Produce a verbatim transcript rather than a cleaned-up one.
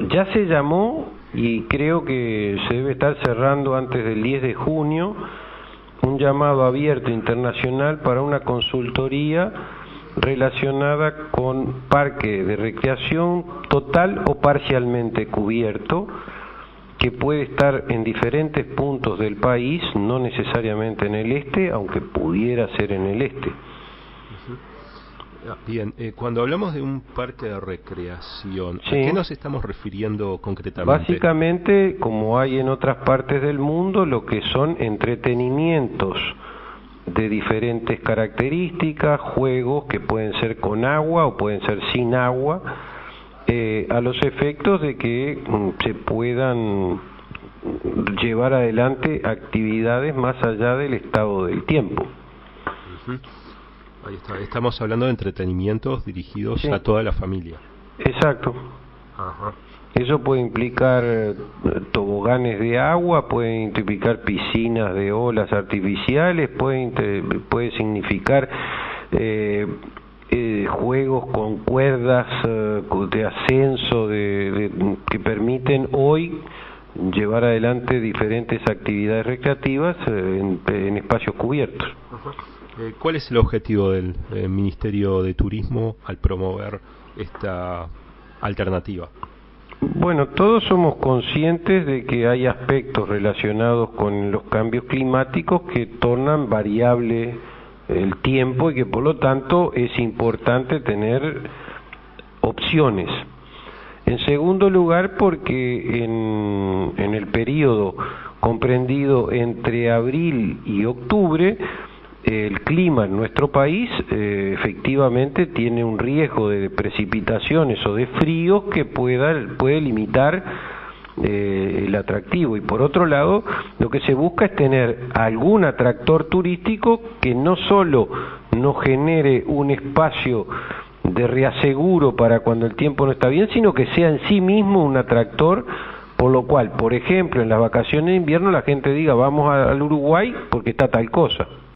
ya se llamó y creo que se debe estar cerrando antes del diez de junio un llamado abierto internacional para una consultoría relacionada con parque de recreación total o parcialmente cubierto, que puede estar en diferentes puntos del país, no necesariamente en el este, aunque pudiera ser en el este. Bien, eh, cuando hablamos de un parque de recreación, Sí. ¿a qué nos estamos refiriendo concretamente? Básicamente, como hay en otras partes del mundo, lo que son entretenimientos de diferentes características, juegos que pueden ser con agua o pueden ser sin agua, eh, a los efectos de que mm, se puedan llevar adelante actividades más allá del estado del tiempo. Uh-huh. Ahí está. Estamos hablando de entretenimientos dirigidos Sí. a toda la familia. Exacto. Ajá. Eso puede implicar eh, toboganes de agua, puede implicar piscinas de olas artificiales, puede, inter- puede significar eh, eh, juegos con cuerdas eh, de ascenso de, de, que permiten hoy llevar adelante diferentes actividades recreativas eh, en, en espacios cubiertos. Ajá. Eh, ¿Cuál es el objetivo del eh, Ministerio de Turismo al promover esta alternativa? Bueno, todos somos conscientes de que hay aspectos relacionados con los cambios climáticos que tornan variable el tiempo y que por lo tanto es importante tener opciones. En segundo lugar, porque en, en el periodo comprendido entre abril y octubre, el clima en nuestro país eh, efectivamente tiene un riesgo de precipitaciones o de fríos que pueda, puede limitar eh, el atractivo. Y por otro lado, lo que se busca es tener algún atractor turístico que no solo nos genere un espacio de reaseguro para cuando el tiempo no está bien, sino que sea en sí mismo un atractor, por lo cual, por ejemplo, en las vacaciones de invierno la gente diga vamos al Uruguay porque está tal cosa.